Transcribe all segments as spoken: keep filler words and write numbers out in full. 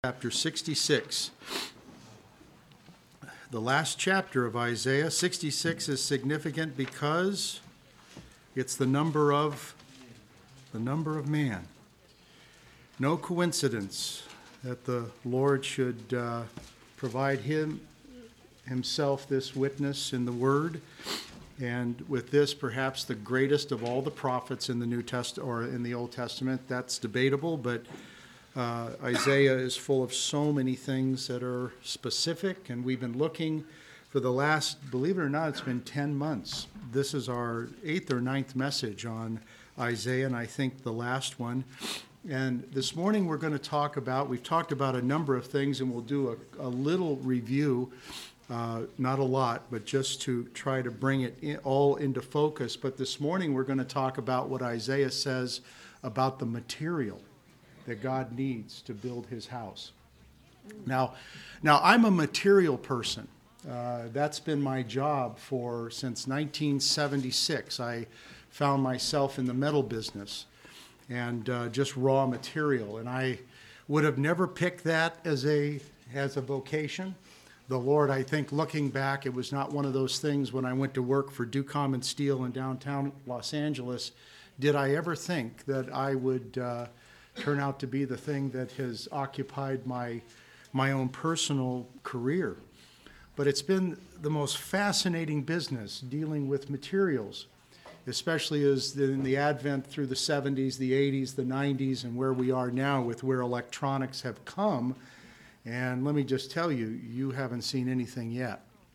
Chapter sixty-six, the last chapter of Isaiah. sixty-six is significant because it's the number of the number of man. No coincidence that the Lord should uh, provide him himself this witness in the Word, and with this, perhaps the greatest of all the prophets in the New Testament or in the Old Testament. That's debatable, but Uh, Isaiah is full of so many things that are specific, and we've been looking for the last, believe it or not, it's been ten months. This is our eighth or ninth message on Isaiah, and I think the last one. And this morning we're going to talk about, we've talked about a number of things, and we'll do a, a little review, uh, not a lot, but just to try to bring it in, all into focus. But this morning we're going to talk about what Isaiah says about the material that God needs to build his house. Now, now I'm a material person. Uh, that's been my job for since nineteen seventy-six. I found myself in the metal business and uh, just raw material. And I would have never picked that as a as a vocation. The Lord, I think, looking back, it was not one of those things when I went to work for Ducom and Steel in downtown Los Angeles. Did I ever think that I would Uh, turn out to be the thing that has occupied my my own personal career. But it's been the most fascinating business dealing with materials, especially as the, in the advent through the seventies, the eighties, the nineties, and where we are now with where electronics have come. And let me just tell you, you haven't seen anything yet.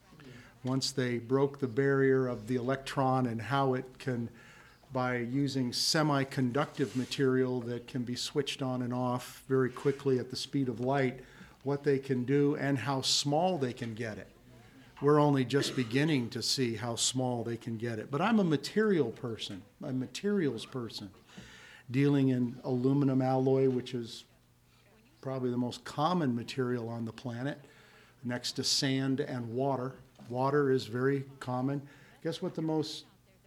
Once they broke the barrier of the electron and how it can, by using semiconductive material that can be switched on and off very quickly at the speed of light, what they can do and how small they can get it. We're only just beginning to see how small they can get it. But I'm a material person, a materials person, dealing in aluminum alloy, which is probably the most common material on the planet, next to sand and water. Water is very common. Guess what the most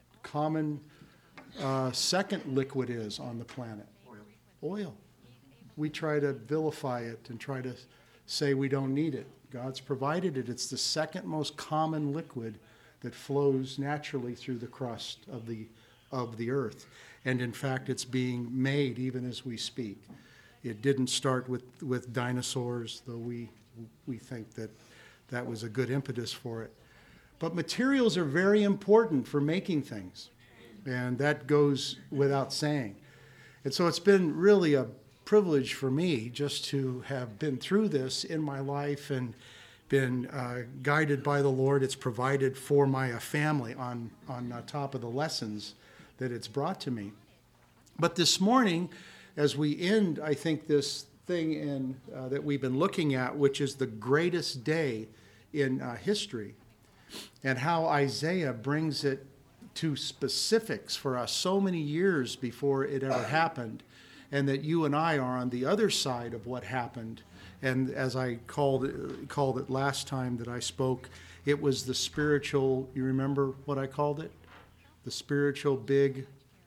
common Uh, second liquid is on the planet? Oil. Oil. We try to vilify it and try to say we don't need it. God's provided it. It's the second most common liquid that flows naturally through the crust of the of the earth. And in fact, it's being made even as we speak. It didn't start with, with dinosaurs, though we we think that that was a good impetus for it. But materials are very important for making things. And that goes without saying. And so it's been really a privilege for me just to have been through this in my life and been uh, guided by the Lord. It's provided for my uh, family on, on uh, top of the lessons that it's brought to me. But this morning, as we end, I think, this thing in, uh, that we've been looking at, which is the greatest day in uh, history, and how Isaiah brings it to specifics for us so many years before it ever happened, and that you and I are on the other side of what happened. And as I called it, called it last time that I spoke, it was the spiritual, you remember what I called it? The spiritual big,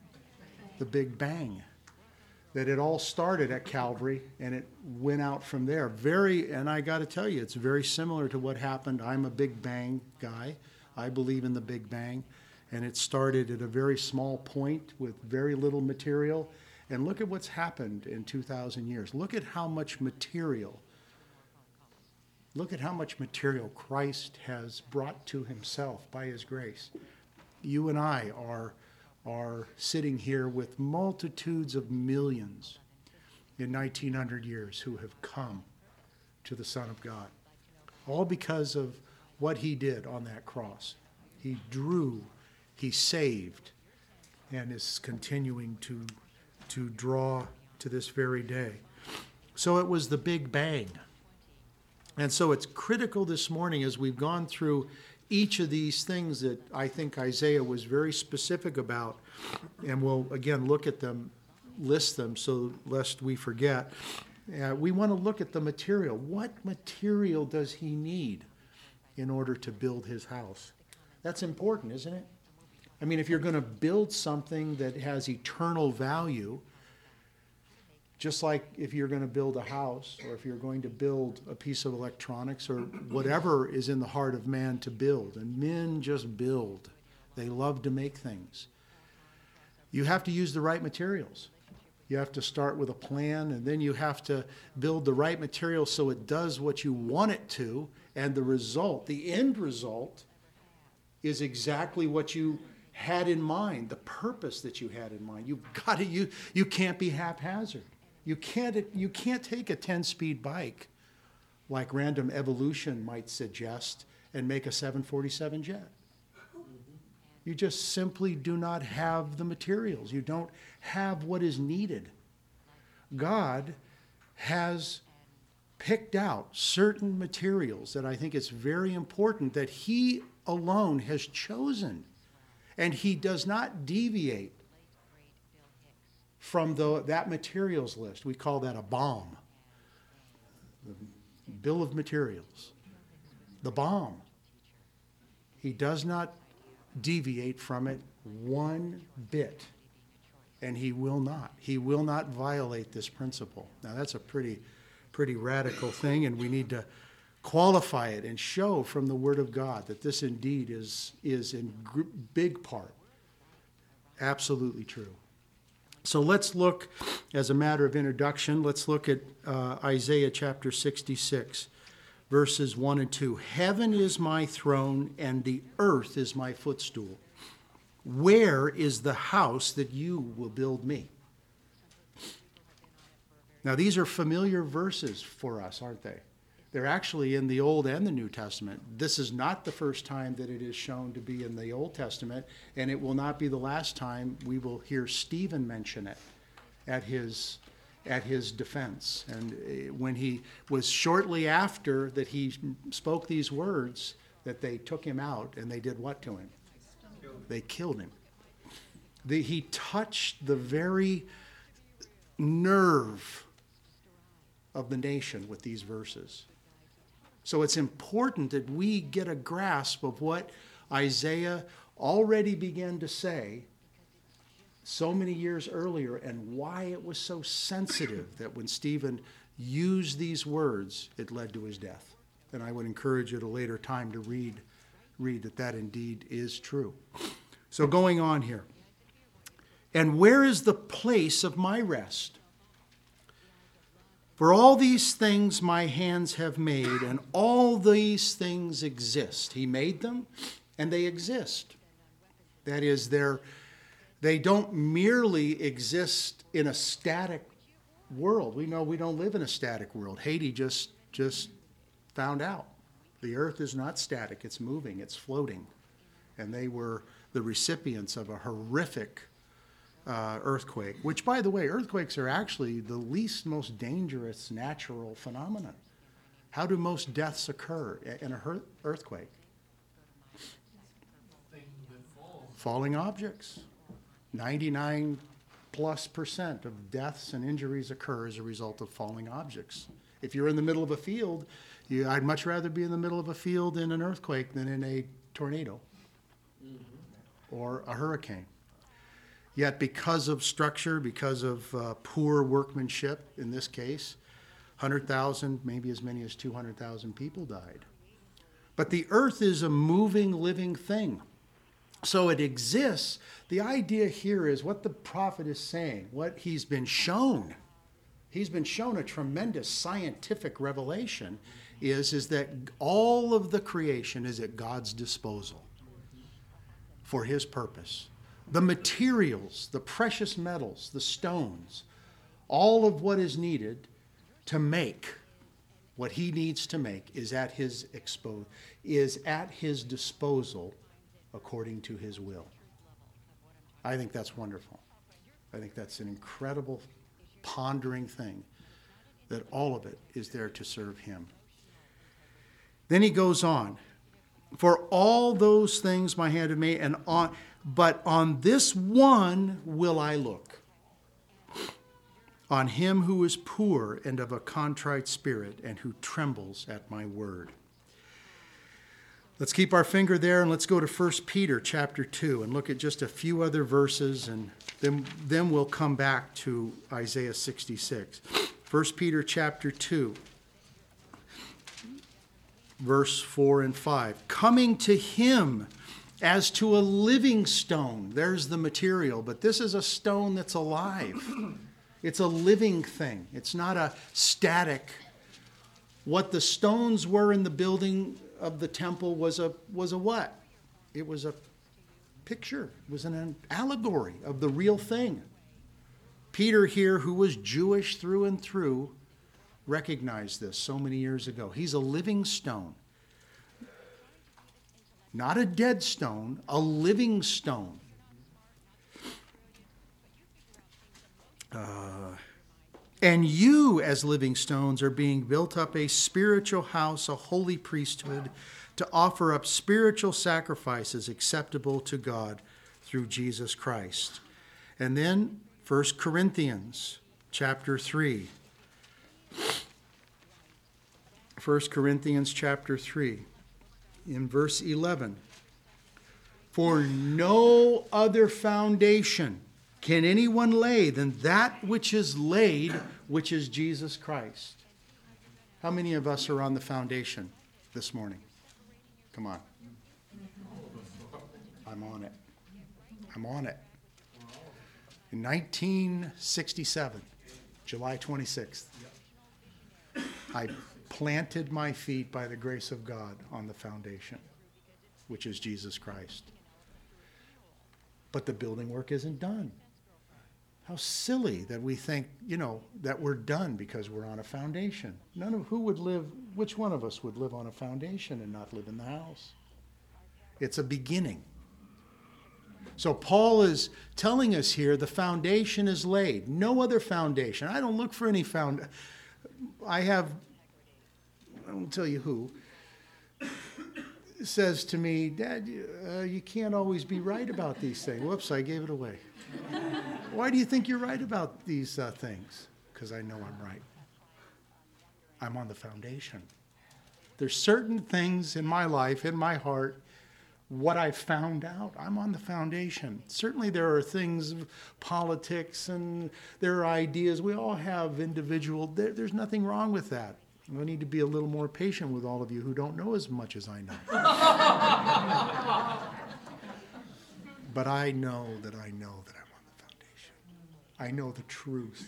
the big bang. That it all started at Calvary and it went out from there. Very, and I got to tell you, it's very similar to what happened. I'm a Big Bang guy. I believe in the Big Bang. And it started at a very small point with very little material. And look at what's happened in two thousand years. Look at how much material, look at how much material Christ has brought to himself by his grace. You and I are, are sitting here with multitudes of millions in nineteen hundred years who have come to the Son of God. All because of what he did on that cross. He drew, he saved, and is continuing to, to draw to this very day. So it was the Big Bang. And so it's critical this morning as we've gone through each of these things that I think Isaiah was very specific about, and we'll again look at them, list them so lest we forget. Uh, we want to look at the material. What material does he need in order to build his house? That's important, isn't it? I mean, if you're going to build something that has eternal value, Just like if you're going to build a house, or if you're going to build a piece of electronics, or whatever is in the heart of man to build. And men just build. They love to make things. You have to use the right materials. You have to start with a plan, and then you have to build the right material so it does what you want it to, and the result, the end result, is exactly what you had in mind, the purpose that you had in mind. You've got to, you, you can't be haphazard. You can't, you can't take a ten-speed bike, like random evolution might suggest, and make a seven forty-seven jet. You just simply do not have the materials. You don't have what is needed. God has picked out certain materials that I think it's very important that he alone has chosen. And he does not deviate from the, that materials list. We call that a B O M, the bill of materials. The B O M. He does not deviate from it one bit. And he will not. He will not violate this principle. Now that's a pretty, pretty radical thing, and we need to qualify it and show from the Word of God that this indeed is, is in gr- big part absolutely true. So let's look, as a matter of introduction, let's look at uh, Isaiah chapter sixty-six, verses one and two. Heaven is my throne, and the earth is my footstool. Where is the house that you will build me? Now, these are familiar verses for us, aren't they? They're actually in the Old and the New Testament. This is not the first time that it is shown to be in the Old Testament, and it will not be the last time we will hear Stephen mention it at his, at his defense. And when he was shortly after that he spoke these words, that they took him out, and they did what to him? They killed him. The, he touched the very nerve of the nation with these verses. So it's important that we get a grasp of what Isaiah already began to say so many years earlier, and why it was so sensitive that when Stephen used these words, it led to his death. And I would encourage you at a later time to read, read that that indeed is true. So going on here. And where is the place of my rest? For all these things my hands have made, and all these things exist. He made them, and they exist. That is, they're, they don't merely exist in a static world. We know we don't live in a static world. Haiti just, just found out. The earth is not static. It's moving. It's floating. And they were the recipients of a horrific Uh, earthquake, which, by the way, earthquakes are actually the least most dangerous natural phenomenon. How do most deaths occur in a her- earthquake? Falling objects. ninety-nine plus percent of deaths and injuries occur as a result of falling objects. If you're in the middle of a field, you, I'd much rather be in the middle of a field in an earthquake than in a tornado mm-hmm. or a hurricane. Yet because of structure, because of uh, poor workmanship, in this case, one hundred thousand, maybe as many as two hundred thousand people died. But the earth is a moving, living thing. So it exists. The idea here is what the prophet is saying, what he's been shown. He's been shown a tremendous scientific revelation is, is that all of the creation is at God's disposal for his purpose. The materials, the precious metals, the stones, all of what is needed to make what he needs to make is at his expo- is at his disposal according to his will. I think that's wonderful. I think that's an incredible, pondering thing, that all of it is there to serve him. Then he goes on, for all those things my hand have made, and on but on this one will I look, on him who is poor and of a contrite spirit, and who trembles at my word. Let's keep our finger there and let's go to First Peter chapter two and look at just a few other verses, and then, then we'll come back to Isaiah sixty-six. First Peter chapter two, verse four and five. Coming to him as to a living stone. There's the material, but this is a stone that's alive. It's a living thing. It's not a static. What the stones were in the building of the temple was a was a what? It was a picture. It was an allegory of the real thing. Peter here, who was Jewish through and through, recognized this so many years ago. He's a living stone. Not a dead stone, a living stone. Uh, and you, as living stones, are being built up a spiritual house, a holy priesthood, to offer up spiritual sacrifices acceptable to God through Jesus Christ. And then First Corinthians chapter three. First Corinthians chapter three. In verse eleven, for no other foundation can anyone lay than that which is laid, which is Jesus Christ. How many of us are on the foundation this morning? Come on. I'm on it. I'm on it. In nineteen sixty-seven, July twenty-sixth, I planted my feet by the grace of God on the foundation, which is Jesus Christ. But the building work isn't done. How silly that we think, you know, that we're done because we're on a foundation. None of who would live, which one of us would live on a foundation and not live in the house? It's a beginning. So Paul is telling us here the foundation is laid. No other foundation. I don't look for any found. I have I won't tell you who, says to me, Dad, uh, you can't always be right about these things. Whoops, I gave it away. Why do you think you're right about these uh, things? Because I know I'm right. I'm on the foundation. There's certain things in my life, in my heart, what I found out, I'm on the foundation. Certainly there are things, politics, and there are ideas. We all have individual, there, there's nothing wrong with that. I need to be a little more patient with all of you who don't know as much as I know. But I know that I know that I'm on the foundation. I know the truth.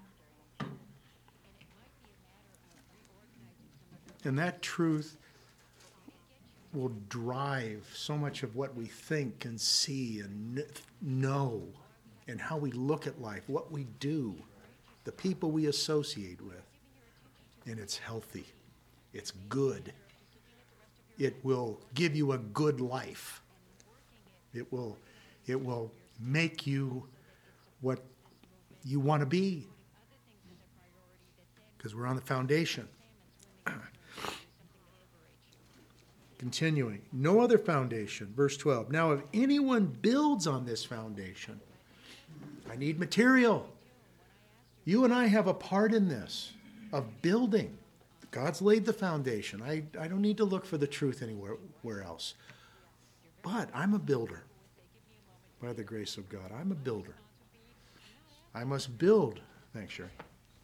And that truth will drive so much of what we think and see and know, and how we look at life, what we do, the people we associate with. And it's healthy. It's good. It will give you a good life. It will, it will make you what you want to be. Because we're on the foundation. Continuing. No other foundation. Verse twelve. Now, if anyone builds on this foundation, I need material. You and I have a part in this. Of building. God's laid the foundation. I, I don't need to look for the truth anywhere where else. But I'm a builder. By the grace of God, I'm a builder. I must build. Thanks, Sherry.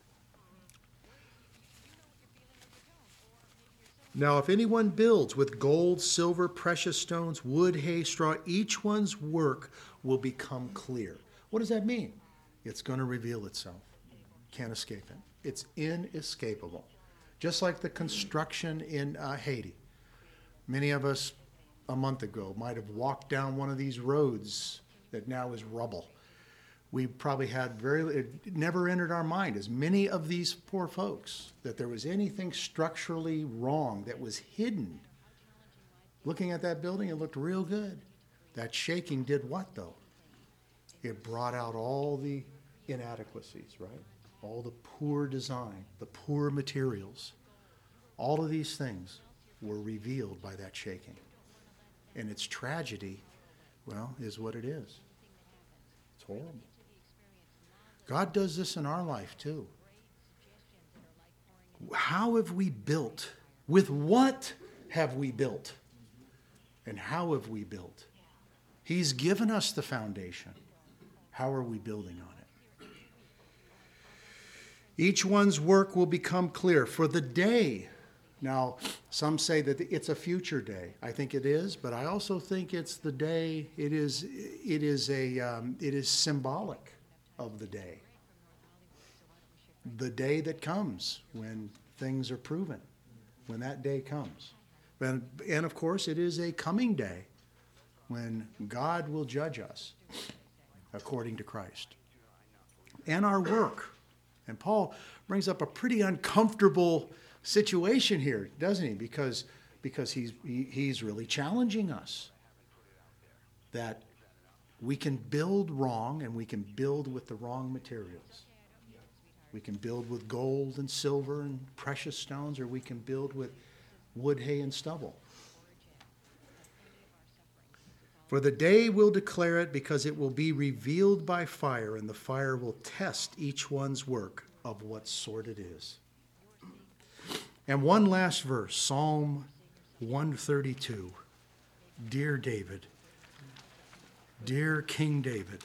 Now, if anyone builds with gold, silver, precious stones, wood, hay, straw, each one's work will become clear. What does that mean? It's going to reveal itself. Can't escape it. It's inescapable. Just like the construction in uh, Haiti. Many of us a month ago might have walked down one of these roads that now is rubble. We probably had very, it never entered our mind, as many of these poor folks, that there was anything structurally wrong that was hidden. Looking at that building, it looked real good. That shaking did what, though? It brought out all the inadequacies, right? All the poor design, the poor materials. All of these things were revealed by that shaking. And its tragedy, well, is what it is. It's horrible. God does this in our life too. How have we built? With what have we built? And how have we built? He's given us the foundation. How are we building on it? Each one's work will become clear for the day. Now, some say that it's a future day. I think it is, but I also think it's the day. It is. It is a. Um, it is symbolic of the day. The day that comes when things are proven, when that day comes, and, and of course, it is a coming day when God will judge us according to Christ. And our work. And Paul brings up a pretty uncomfortable situation here, doesn't he? Because, because he's, he, he's really challenging us that we can build wrong and we can build with the wrong materials. We can build with gold and silver and precious stones, or we can build with wood, hay, and stubble. For the day will declare it, because it will be revealed by fire, and the fire will test each one's work of what sort it is. And one last verse, Psalm one thirty-two. Dear David, dear King David,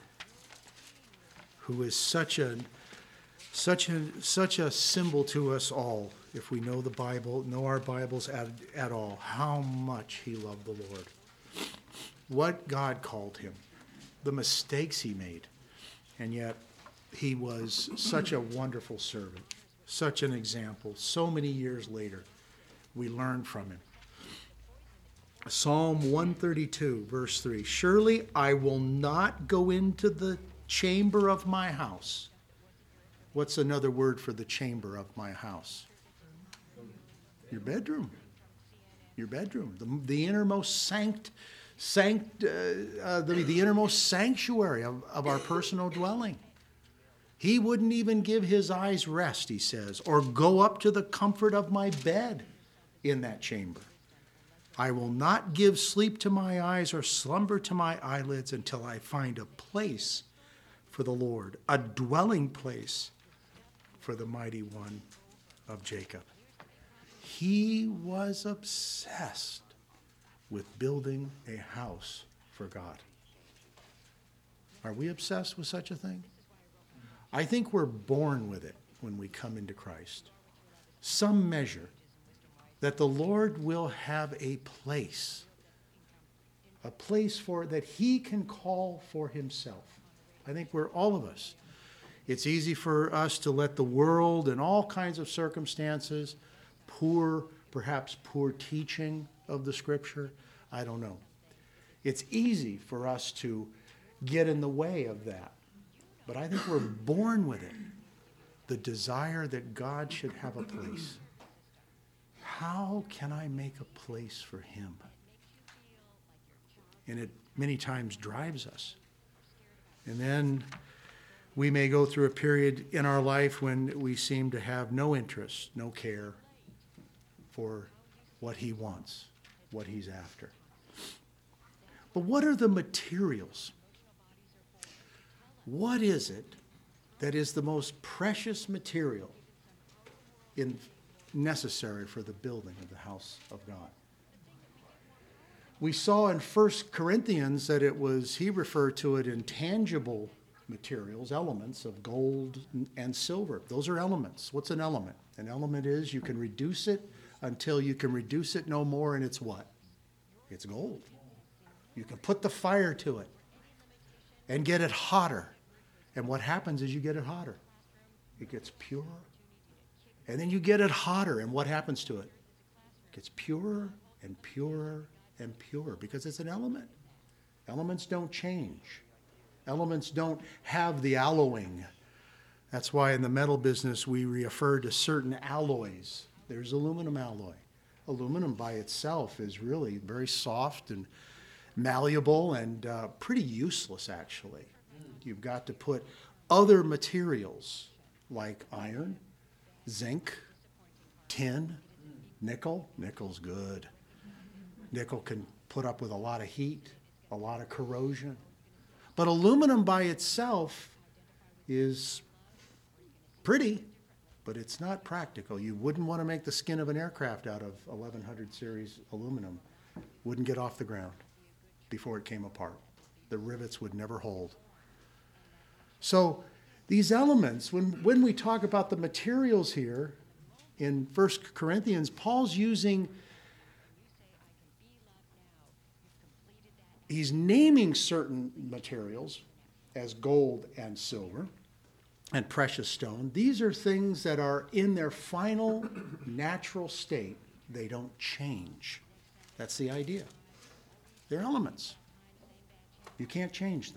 who is such a such a such a symbol to us all, if we know the Bible, know our Bibles at, at all, how much he loved the Lord. What God called him, the mistakes he made, and yet he was such a wonderful servant, such an example. So many years later, we learn from him. Psalm one thirty-two, verse three, surely I will not go into the chamber of my house. What's another word for the chamber of my house? Your bedroom. Your bedroom. The, the innermost sanct, sanct, uh, uh, the, the innermost sanctuary of, of our personal dwelling. He wouldn't even give his eyes rest, he says, or go up to the comfort of my bed in that chamber. I will not give sleep to my eyes or slumber to my eyelids until I find a place for the Lord, a dwelling place for the mighty one of Jacob. He was obsessed with building a house for God. Are we obsessed with such a thing? I think we're born with it when we come into Christ. Some measure that the Lord will have a place, a place for that he can call for himself. I think we're all of us. It's easy for us to let the world and all kinds of circumstances, poor, perhaps poor teaching of the Scripture, I don't know. It's easy for us to get in the way of that. But I think we're born with it, the desire that God should have a place. How can I make a place for him? And it many times drives us. And then we may go through a period in our life when we seem to have no interest, no care for what he wants, what he's after. But what are the materials? What is it that is the most precious material in, necessary for the building of the house of God? We saw in First Corinthians that it was, he referred to it in tangible materials, elements of gold and silver. Those are elements. What's an element? An element is you can reduce it until you can reduce it no more, and it's what? It's gold. You can put the fire to it and get it hotter. And what happens is you get it hotter. It gets purer. And then you get it hotter, and what happens to it? It gets purer and purer and purer because it's an element. Elements don't change. Elements don't have the alloying. That's why in the metal business we refer to certain alloys. There's aluminum alloy. Aluminum by itself is really very soft and malleable and uh, pretty useless, actually. You've got to put other materials like iron, zinc, tin, nickel. Nickel's good. Nickel can put up with a lot of heat, a lot of corrosion. But aluminum by itself is pretty, but it's not practical. You wouldn't want to make the skin of an aircraft out of eleven hundred series aluminum wouldn't get off the ground before it came apart. The rivets would never hold. So these elements, when, when we talk about the materials here in First Corinthians, Paul's using, he's naming certain materials as gold and silver and precious stone. These are things that are in their final natural state. They don't change. That's the idea. They're elements. You can't change them.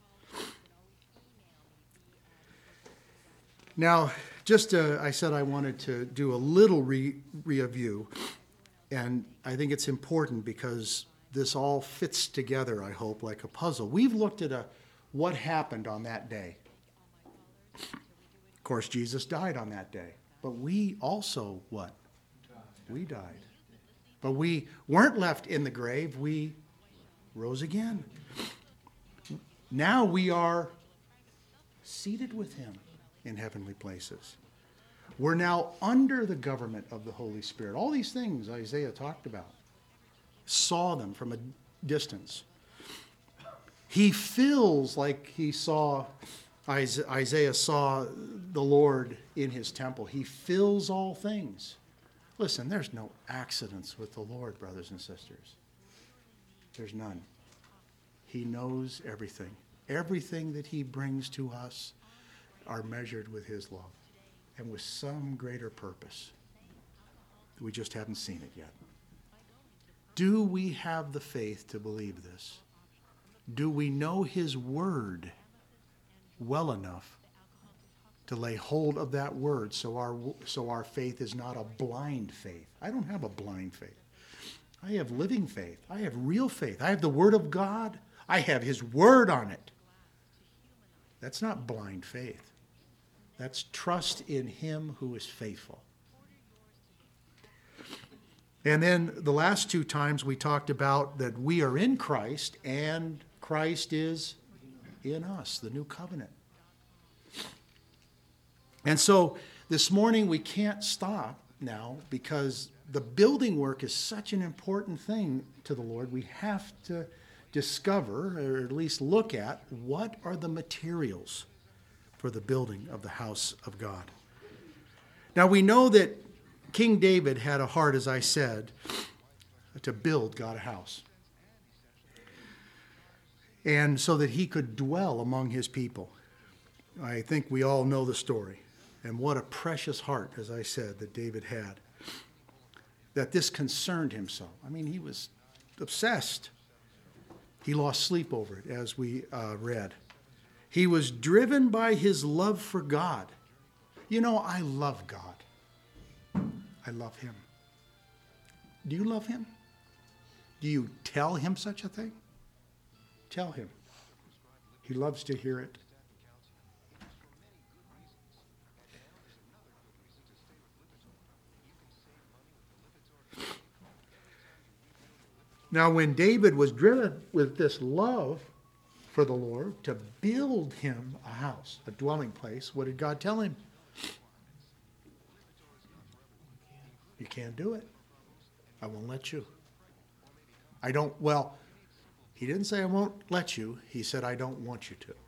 Now, just uh, I said I wanted to do a little re- review, and I think it's important because this all fits together, I hope, like a puzzle. We've looked at a, what happened on that day. Of course, Jesus died on that day, but we also, what? We died. But we weren't left in the grave. We rose again. Now we are seated with him in heavenly places. We're now under the government of the Holy Spirit. All these things Isaiah talked about. Saw them from a distance. He feels like he saw, Isaiah saw the Lord in his temple. He fills all things. Listen, there's no accidents with the Lord, brothers and sisters. There's none. He knows everything. Everything that he brings to us are measured with his love and with some greater purpose. We just haven't seen it yet. Do we have the faith to believe this? Do we know his word well enough to lay hold of that word so our, so our faith is not a blind faith? I don't have a blind faith. I have living faith. I have real faith. I have the word of God. I have his word on it. That's not blind faith. That's trust in him who is faithful. And then the last two times we talked about that we are in Christ and Christ is in us, the new covenant. And so this morning we can't stop now because the building work is such an important thing to the Lord. We have to discover, or at least look at, what are the materials for the building of the house of God. Now we know that King David had a heart, as I said, to build God a house. And so that he could dwell among his people. I think we all know the story. And what a precious heart, as I said, that David had. That this concerned him so. I mean, he was obsessed. He lost sleep over it, as we uh, read. He was driven by his love for God. You know, I love God. I love him. Do you love him? Do you tell him such a thing? Tell him. He loves to hear it. Now, when David was driven with this love for the Lord to build him a house, a dwelling place, what did God tell him? You can't do it. I won't let you. I don't, well, he didn't say I won't let you. He said I don't want you to.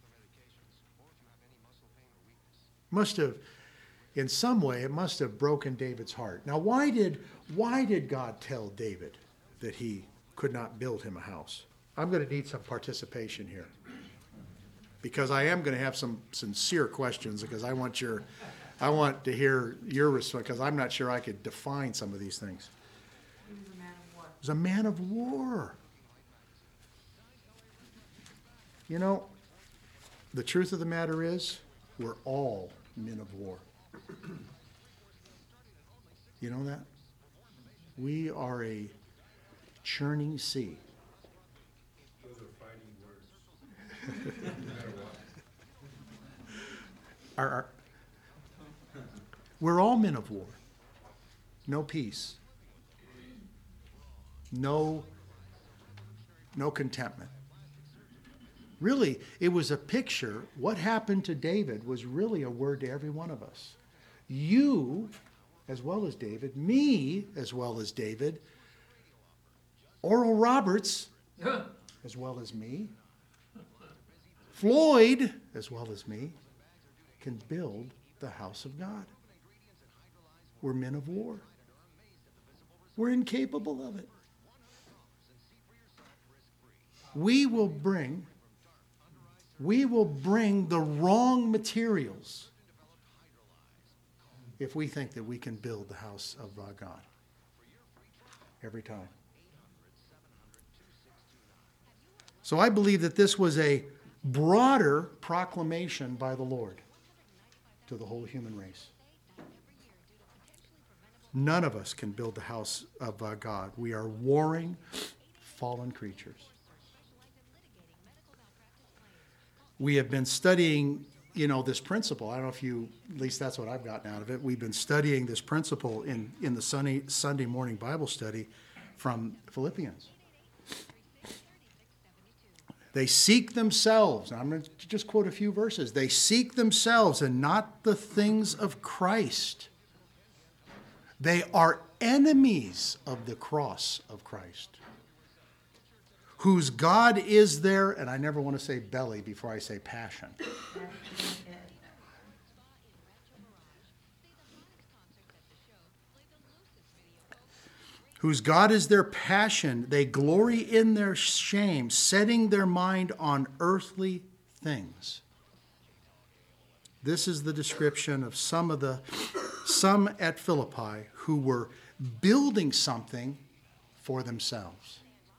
Must have, in some way, it must have broken David's heart. Now, why did, why did God tell David that he could not build him a house? I'm going to need some participation here. Because I am going to have some sincere questions because I want your I want to hear your response because I'm not sure I could define some of these things. He was a man of war. He was a man of war. You know, the truth of the matter is, we're all men of war. You know that? We are a churning sea. Those are fighting words. No matter what. Our, our, we're all men of war. No peace. No, no contentment. Really, it was a picture. What happened to David was really a word to every one of us. You, as well as David, me, as well as David, Oral Roberts, as well as me, Floyd, as well as me, can build the house of God. We're men of war. We're incapable of it. We will bring, we will bring the wrong materials if we think that we can build the house of uh, God. Every time. So I believe that this was a broader proclamation by the Lord to the whole human race. None of us can build the house of uh, God. We are warring, fallen creatures. We have been studying, you know, this principle. I don't know if you, at least that's what I've gotten out of it. We've been studying this principle in, in the Sunday, Sunday morning Bible study from Philippians. They seek themselves. I'm going to just quote a few verses. They seek themselves and not the things of Christ. They are enemies of the cross of Christ, whose God is their, and I never want to say belly before I say passion. Whose God is their passion. They glory in their shame, setting their mind on earthly things. This is the description of some of the, some at Philippi who were building something for themselves.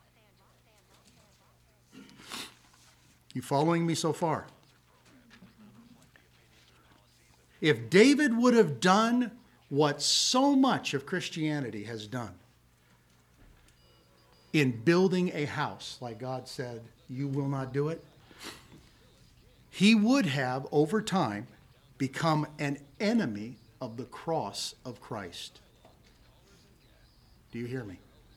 You following me so far? If David would have done what so much of Christianity has done, in building a house, like God said, you will not do it, he would have, over time, become an enemy of the cross of Christ. Do you hear me?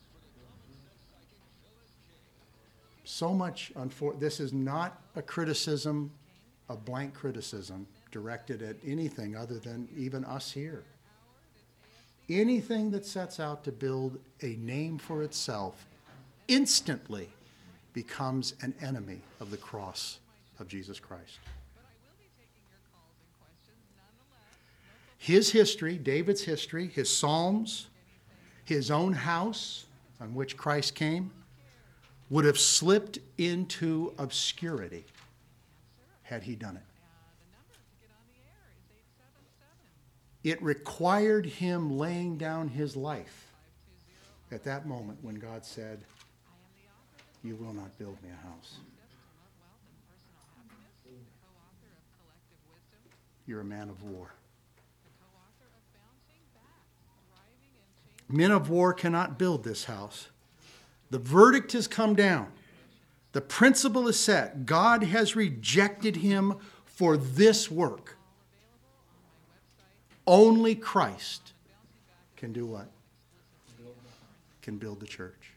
So much, unfor- this is not a criticism, a blank criticism directed at anything other than even us here. Anything that sets out to build a name for itself instantly becomes an enemy of the cross of Jesus Christ. His history, David's history, his Psalms, his own house on which Christ came, would have slipped into obscurity had he done it. It required him laying down his life at that moment when God said, you will not build me a house. You're a man of war. Men of war cannot build this house. The verdict has come down. The principle is set. God has rejected him for this work. Only Christ can do what? Can build the church.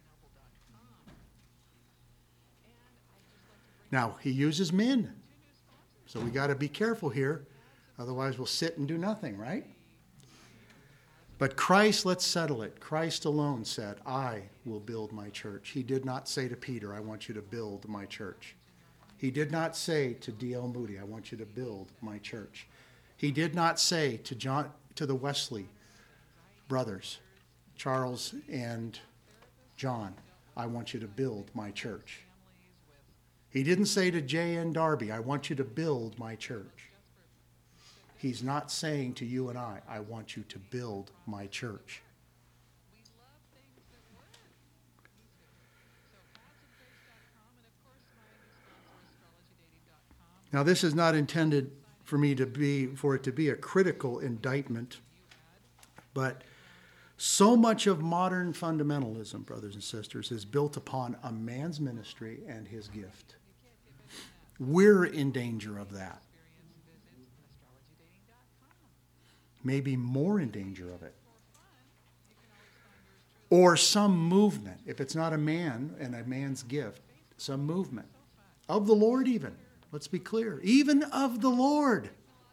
Now, he uses men. So we got to be careful here. Otherwise, we'll sit and do nothing, right? But Christ, let's settle it. Christ alone said, I will build my church. He did not say to Peter, I want you to build my church. He did not say to D L Moody, I want you to build my church. He did not say to John, to the Wesley brothers, Charles and John, I want you to build my church. He didn't say to J N Darby, I want you to build my church. He's not saying to you and I, I want you to build my church. Now, this is not intended for me to be, for it to be a critical indictment, but so much of modern fundamentalism, brothers and sisters, is built upon a man's ministry and his gift. We're in danger of that. Maybe more in danger of it. Or some movement, if it's not a man and a man's gift, some movement. Of the Lord even. Let's be clear. Even of the Lord.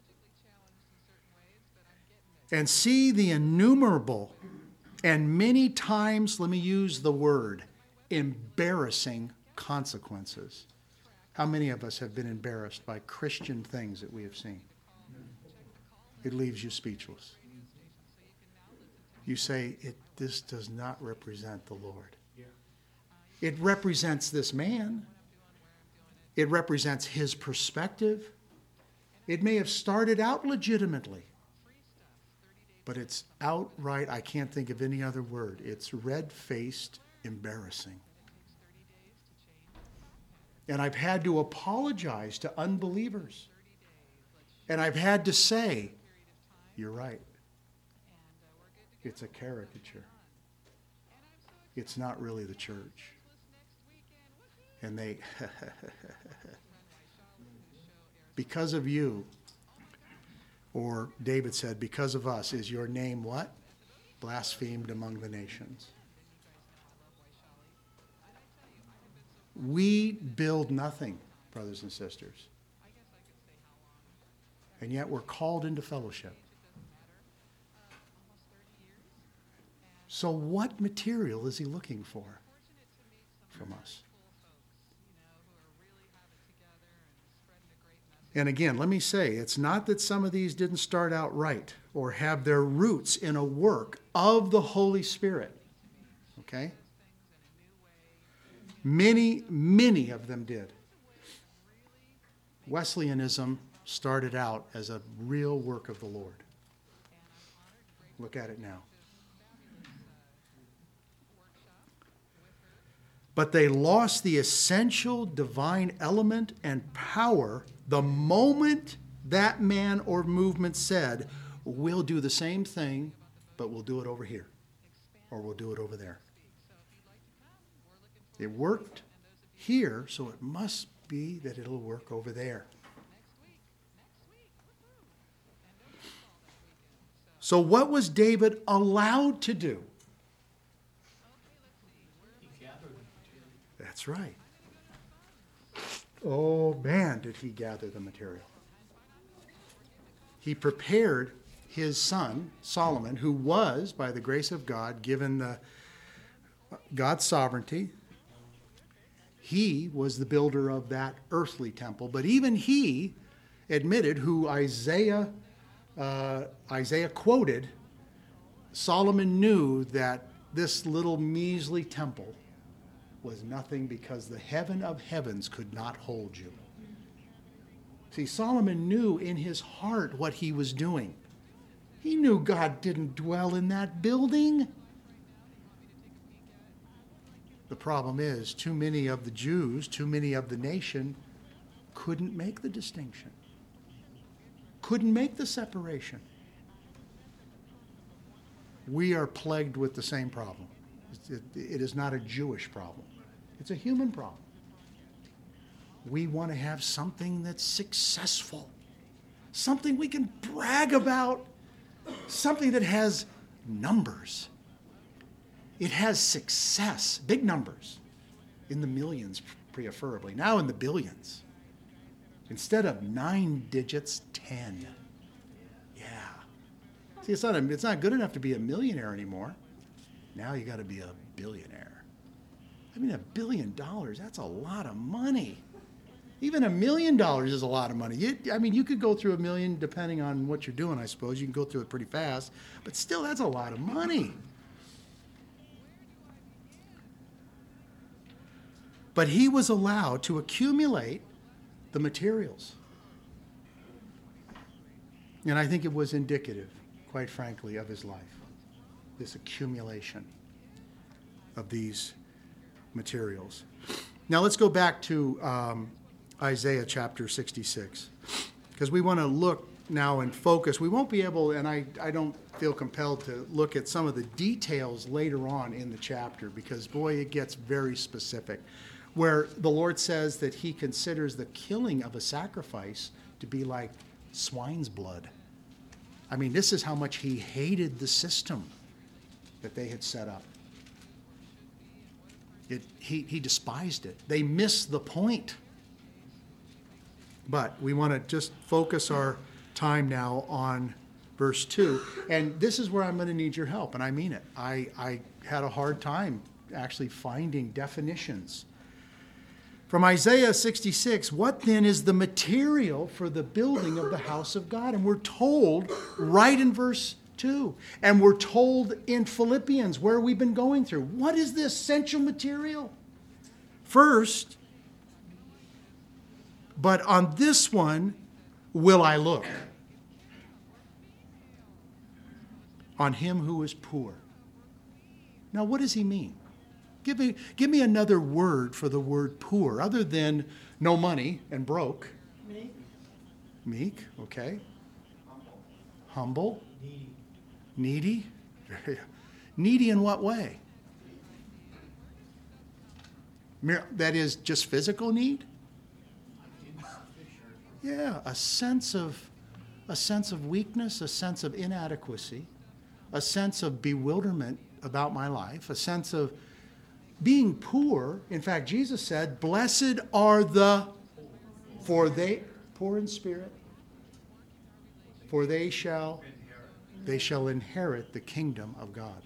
And see the innumerable and many times, let me use the word, embarrassing consequences. How many of us have been embarrassed by Christian things that we have seen? It leaves you speechless. You say, it, this does not represent the Lord. It represents this man. It represents his perspective. It may have started out legitimately, but it's outright, I can't think of any other word. It's red-faced embarrassing. And I've had to apologize to unbelievers. And I've had to say, you're right. It's a caricature. It's not really the church. And they, because of you, or David said, because of us, is your name what? Blasphemed among the nations. We build nothing, brothers and sisters. And yet we're called into fellowship. So what material is he looking for from us? And again, let me say, it's not that some of these didn't start out right or have their roots in a work of the Holy Spirit. Okay? Many, many of them did. Wesleyanism started out as a real work of the Lord. Look at it now. But they lost the essential divine element and power the moment that man or movement said, we'll do the same thing, but we'll do it over here, or we'll do it over there. It worked here, so it must be that it'll work over there. So what was David allowed to do? That's right. Oh, man, did he gather the material. He prepared his son, Solomon, who was, by the grace of God, given the, God's sovereignty. He was the builder of that earthly temple. But even he admitted, who Isaiah, uh, Isaiah quoted, Solomon knew that this little measly temple was nothing because the heaven of heavens could not hold you. See, Solomon knew in his heart what he was doing. He knew God didn't dwell in that building. The problem is, too many of the Jews, too many of the nation couldn't make the distinction, couldn't make the separation. We are plagued with the same problem. It, it is not a Jewish problem. It's a human problem. We want to have something that's successful, something we can brag about, something that has numbers. It has success, big numbers, in the millions preferably, now in the billions. Instead of nine digits, ten. Yeah. See, it's not, a, it's not good enough to be a millionaire anymore. Now you got to be a billionaire. I mean, a billion dollars, that's a lot of money. Even a million dollars is a lot of money. You, I mean, you could go through a million depending on what you're doing, I suppose. You can go through it pretty fast. But still, that's a lot of money. But he was allowed to accumulate the materials. And I think it was indicative, quite frankly, of his life, this accumulation of these materials. Now let's go back to um, Isaiah chapter sixty-six, because we want to look now and focus. We won't be able, and I, I don't feel compelled to look at some of the details later on in the chapter, because boy, it gets very specific, where the Lord says that he considers the killing of a sacrifice to be like swine's blood. I mean, this is how much he hated the system that they had set up. It, he, he despised it. They missed the point. But we want to just focus our time now on verse two. And this is where I'm going to need your help, and I mean it. I, I had a hard time actually finding definitions. From Isaiah sixty-six, what then is the material for the building of the house of God? And we're told right in verse two. And we're told in Philippians, where we've been going through. What is the essential material? First, but on this one will I look. On him who is poor. Now, what does he mean? Give me, give me another word for the word poor, other than no money and broke. Meek. Meek, okay. Humble. Humble. Needy. Needy. Needy in what way? Mere- That is just physical need? Yeah, a sense of a sense of weakness, a sense of inadequacy, a sense of bewilderment about my life, a sense of being poor. In fact, Jesus said, "Blessed are the for they poor in spirit, for they shall they shall inherit the kingdom of God."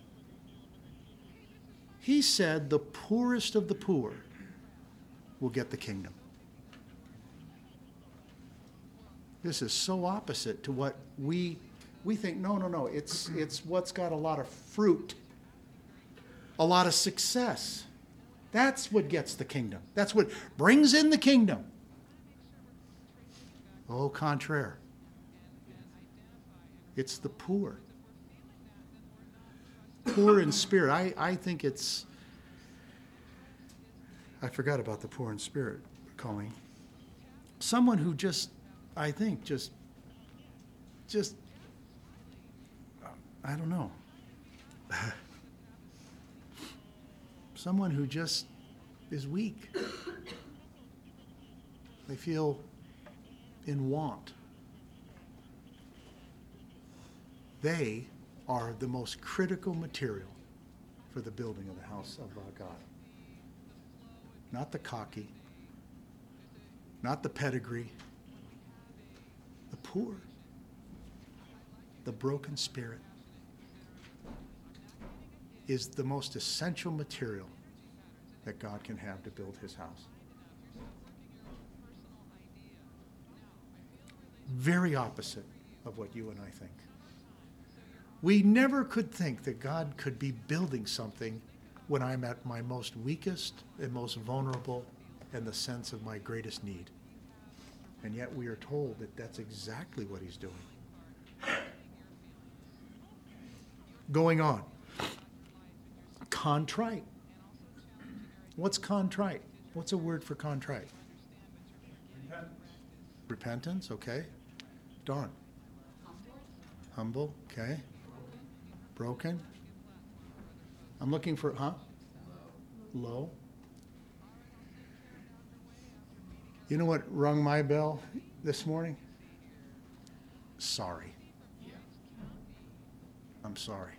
He said the poorest of the poor will get the kingdom. This is so opposite to what we we think. No, no, no. It's it's what's got a lot of fruit, a lot of success. That's what gets the kingdom. That's what brings in the kingdom. Au contraire. It's the poor. Poor in spirit. I, I think it's, I forgot about the poor in spirit, Colleen. Someone who just, I think, just, just, I don't know. Someone who just is weak. They feel in want. They are the most critical material for the building of the house of our God. Not the cocky, not the pedigree, the poor, the broken spirit is the most essential material that God can have to build his house. Very opposite of what you and I think. We never could think that God could be building something when I'm at my most weakest and most vulnerable and the sense of my greatest need. And yet we are told that that's exactly what he's doing. Going on. Contrite. What's contrite? What's a word for contrite? Repentance. Repentance, okay. Dawn. Humble, okay. Broken. I'm looking for, huh? Low. You know what rung my bell this morning? Sorry. I'm sorry.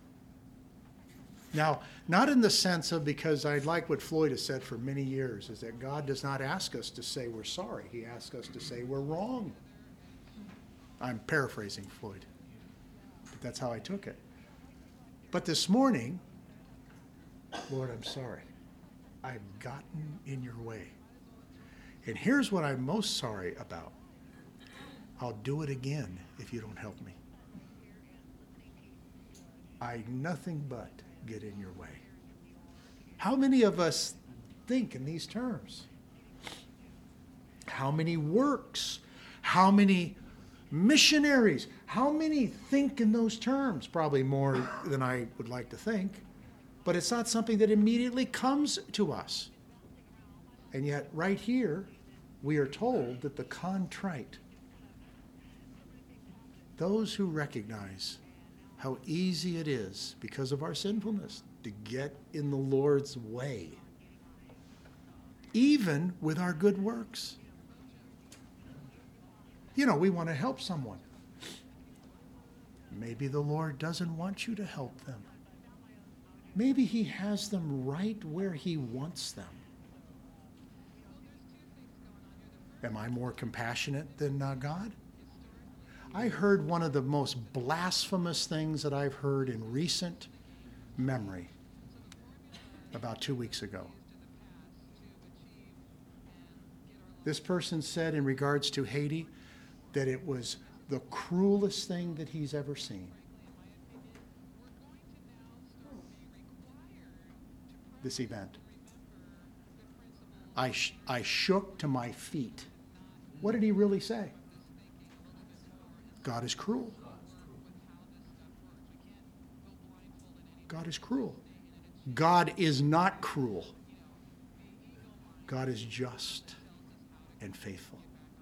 Now, not in the sense of, because I like what Floyd has said for many years, is that God does not ask us to say we're sorry. He asks us to say we're wrong. I'm paraphrasing Floyd, but that's how I took it. But this morning, Lord, I'm sorry. I've gotten in your way. And here's what I'm most sorry about. I'll do it again if you don't help me. I nothing but get in your way. How many of us think in these terms? How many works? How many missionaries? How many think in those terms? Probably more than I would like to think. But it's not something that immediately comes to us. And yet, right here, we are told that the contrite, those who recognize how easy it is, because of our sinfulness, to get in the Lord's way, even with our good works. You know, we want to help someone. Maybe the Lord doesn't want you to help them. Maybe he has them right where he wants them. Am I more compassionate than uh, God? I heard one of the most blasphemous things that I've heard in recent memory. about two weeks ago. This person said in regards to Haiti that it was the cruelest thing that he's ever seen. This event. I, sh- I shook to my feet. What did he really say? God is cruel. God is cruel. God is not cruel. God is just and faithful.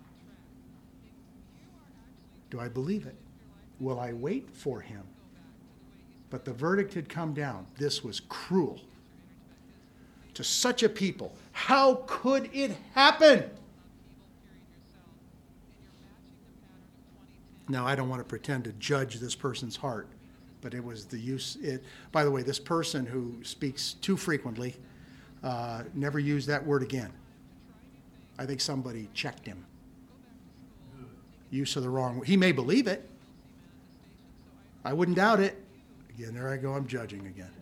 Do I believe it? Will I wait for him? But the verdict had come down. This was cruel to such a people. How could it happen? Now, I don't want to pretend to judge this person's heart, but it was the use. It, by the way, this person who speaks too frequently uh, never used that word again. I think somebody checked him. Use of the wrong word. He may believe it. I wouldn't doubt it. Again, there I go. I'm judging again.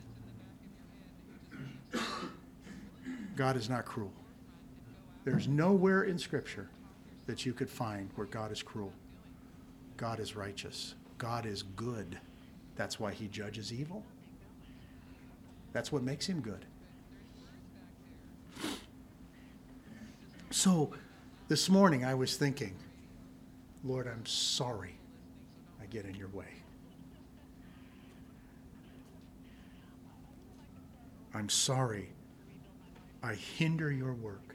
God is not cruel. There's nowhere in Scripture that you could find where God is cruel. God is righteous. God is good. That's why he judges evil. That's what makes him good. So this morning I was thinking, Lord, I'm sorry I get in your way. I'm sorry I hinder your work.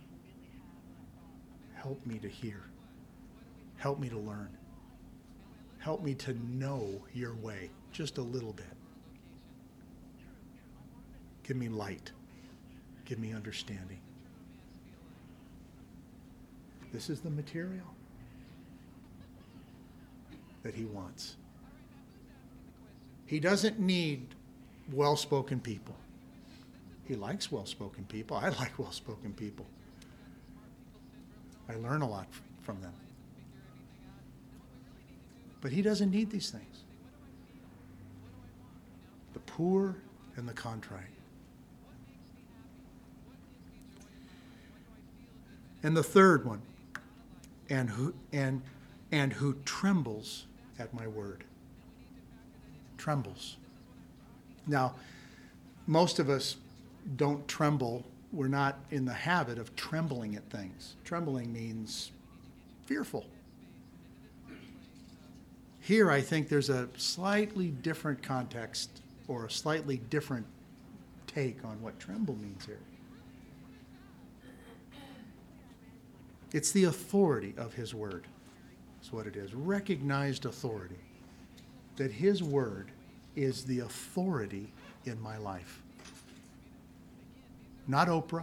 Help me to hear. Help me to learn. Help me to know your way just a little bit. Give me light. Give me understanding. This is the material that he wants. He doesn't need well-spoken people. He likes well-spoken people. I like well-spoken people. I learn a lot from them. But he doesn't need these things. The poor and the contrite. And the third one, and who and and who trembles at my word. Trembles. Now, most of us don't tremble. We're not in the habit of trembling at things. Trembling means fearful. Here, I think there's a slightly different context or a slightly different take on what tremble means here. It's the authority of his word. That's what it is. Recognized authority. That his word is the authority in my life. Not Oprah.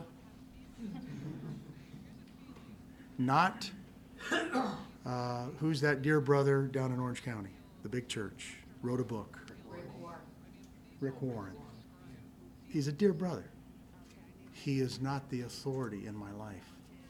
Not, uh, who's that dear brother down in Orange County? The big church. Wrote a book. Rick Warren. Rick Warren. He's a dear brother. He is not the authority in my life.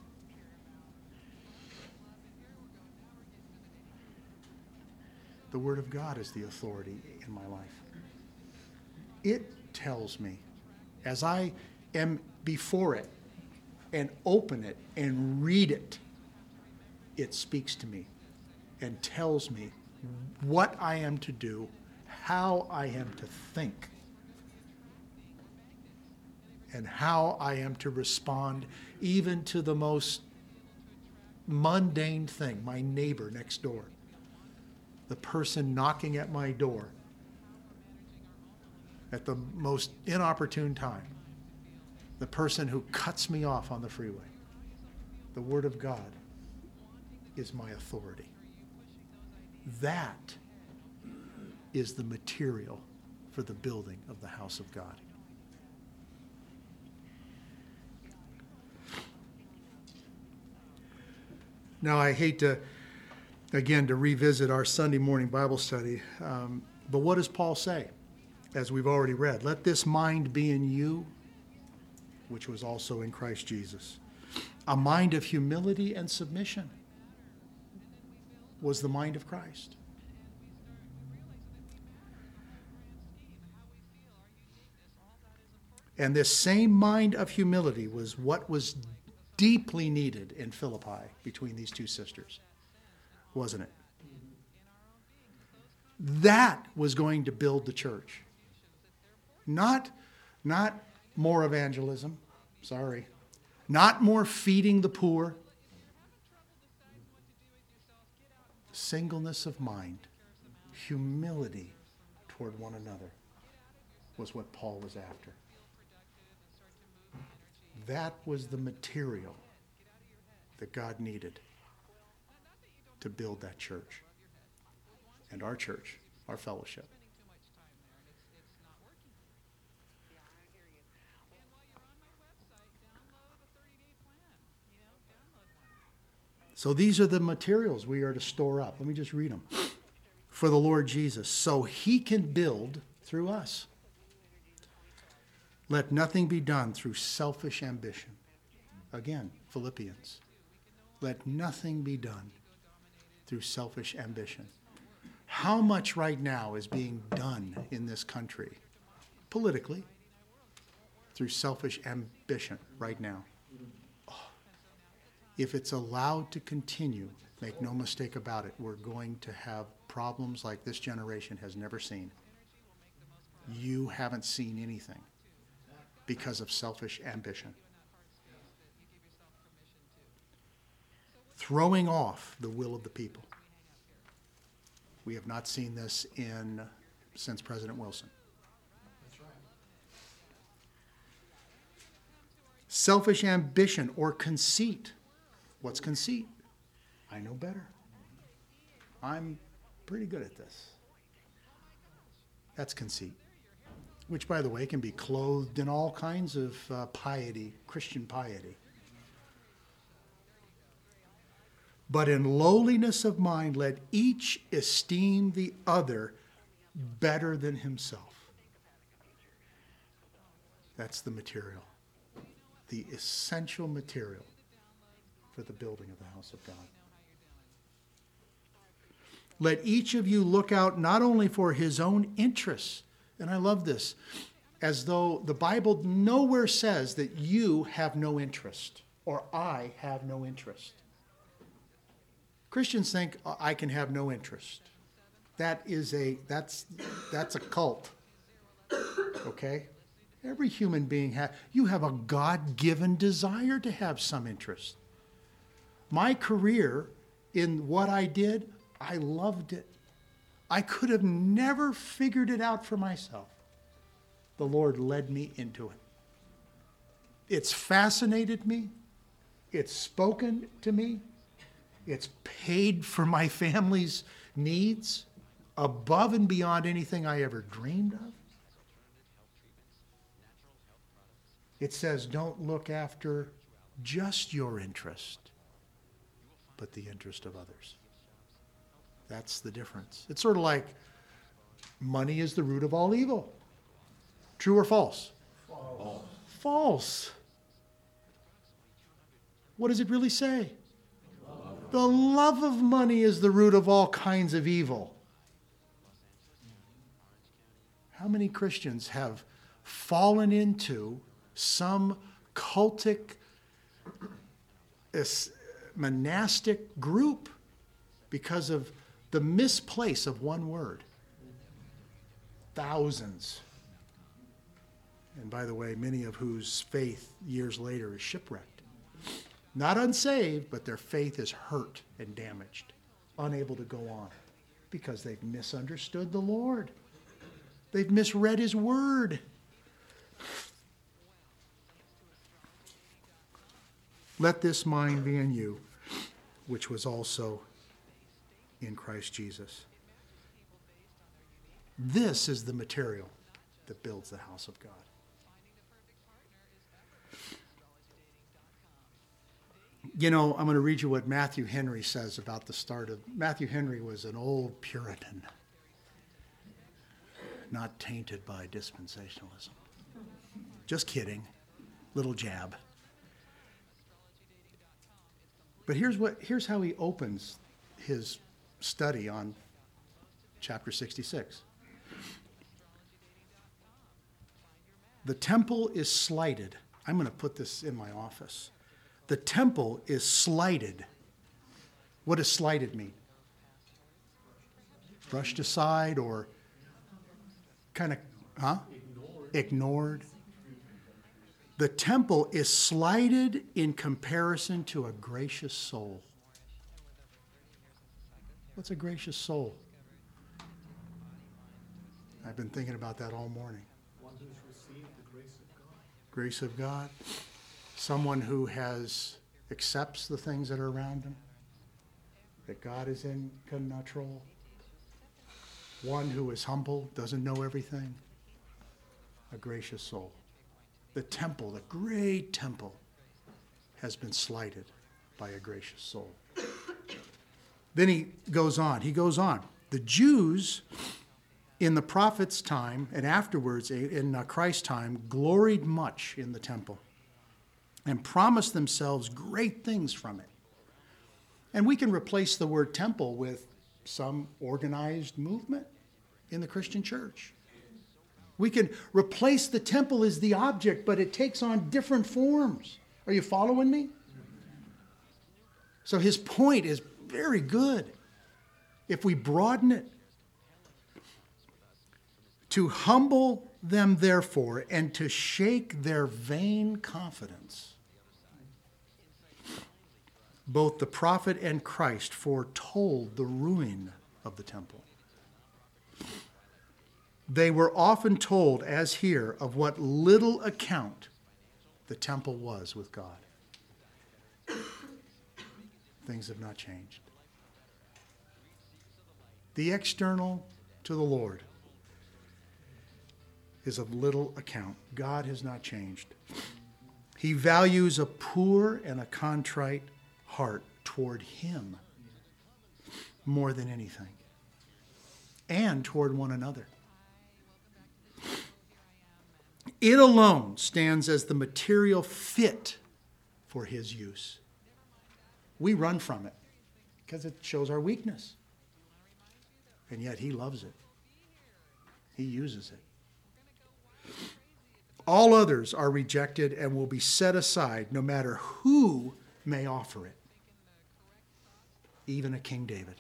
The Word of God is the authority in my life. It tells me, as I am before it and open it and read it, it speaks to me and tells me what I am to do, how I am to think, and how I am to respond even to the most mundane thing, my neighbor next door. The person knocking at my door at the most inopportune time. The person who cuts me off on the freeway. The Word of God is my authority. That is the material for the building of the house of God. Now, I hate to Again, to revisit our Sunday morning Bible study. Um, but what does Paul say? As we've already read, let this mind be in you, which was also in Christ Jesus. A mind of humility and submission was the mind of Christ. And this same mind of humility was what was deeply needed in Philippi between these two sisters, wasn't it? That was going to build the church. Not, not more evangelism, sorry. Not more feeding the poor. Singleness of mind, humility toward one another was what Paul was after. That was the material that God needed to build that church and our church, our fellowship. So these are the materials we are to store up. Let me just read them. For the Lord Jesus, so he can build through us. Let nothing be done through selfish ambition. Again, Philippians. Let nothing be done through selfish ambition. How much right now is being done in this country, politically, through selfish ambition right now? Oh. If it's allowed to continue, make no mistake about it, we're going to have problems like this generation has never seen. You haven't seen anything because of selfish ambition. Throwing off the will of the people. We have not seen this in since President Wilson. That's right. Selfish ambition or conceit. What's conceit? I know better. I'm pretty good at this. That's conceit. Which, by the way, can be clothed in all kinds of uh, piety, Christian piety. But in lowliness of mind, let each esteem the other better than himself. That's the material, the essential material for the building of the house of God. Let each of you look out not only for his own interests, and I love this, as though the Bible nowhere says that you have no interest or I have no interest. Christians think I can have no interest. That is a that's that's a cult. Okay? Every human being has you have a God-given desire to have some interest. My career in what I did, I loved it. I could have never figured it out for myself. The Lord led me into it. It's fascinated me. It's spoken to me. It's paid for my family's needs above and beyond anything I ever dreamed of. It says, don't look after just your interest, but the interest of others. That's the difference. It's sort of like money is the root of all evil. True or false? False. False. What does it really say? The love of money is the root of all kinds of evil. How many Christians have fallen into some cultic, monastic group because of the misplace of one word? Thousands. And by the way, many of whose faith years later is shipwrecked. Not unsaved, but their faith is hurt and damaged, unable to go on because they've misunderstood the Lord. They've misread his word. Let this mind be in you, which was also in Christ Jesus. This is the material that builds the house of God. You know, I'm going to read you what Matthew Henry says about the start of... Matthew Henry was an old Puritan, not tainted by dispensationalism. Just kidding. Little jab. But here's what here's how he opens his study on chapter sixty-six. The temple is slighted. I'm going to put this in my office. The temple is slighted. What does slighted mean? Brushed aside or kind of, huh? Ignored. Ignored. The temple is slighted in comparison to a gracious soul. What's a gracious soul? I've been thinking about that all morning. One who's received the grace of God. Grace of God. Someone who has accepts the things that are around them. That God is in control. One who is humble, doesn't know everything. A gracious soul. The temple, the great temple, has been slighted by a gracious soul. Then he goes on. He goes on. The Jews in the prophet's time and afterwards in Christ's time gloried much in the temple and promised themselves great things from it. And we can replace the word temple with some organized movement in the Christian church. We can replace the temple as the object, but it takes on different forms. Are you following me? So his point is very good. If we broaden it, to humble them therefore and to shake their vain confidence. Both the prophet and Christ foretold the ruin of the temple. They were often told, as here, of what little account the temple was with God. Things have not changed. The external to the Lord is of little account. God has not changed. He values a poor and a contrite heart toward him more than anything, and toward one another. It alone stands as the material fit for his use. We run from it because it shows our weakness. And yet he loves it. He uses it. All others are rejected and will be set aside no matter who may offer it. Even a King David.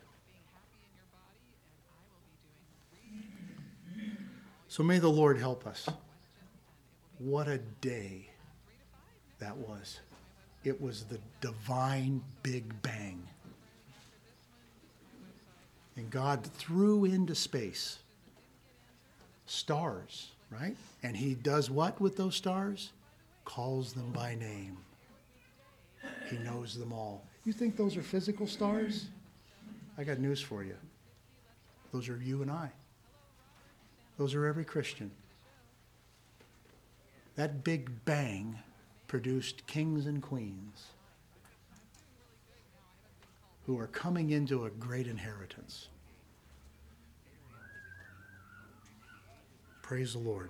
So may the Lord help us. What a day that was. It was the divine Big Bang. And God threw into space stars, right? And he does what with those stars? Calls them by name. He knows them all. You think those are physical stars? I got news for you. Those are you and I. Those are every Christian. That Big Bang produced kings and queens who are coming into a great inheritance. Praise the Lord.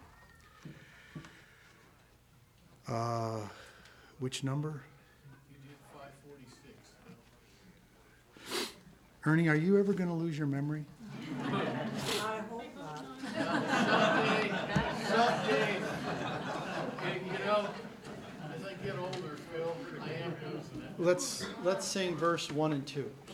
Uh, which number? You did five forty-six. Ernie, are you ever going to lose your memory? I hope not. Someday, someday, you know, as I get older, Phil, I am losing it. Let's let's sing verse one and two.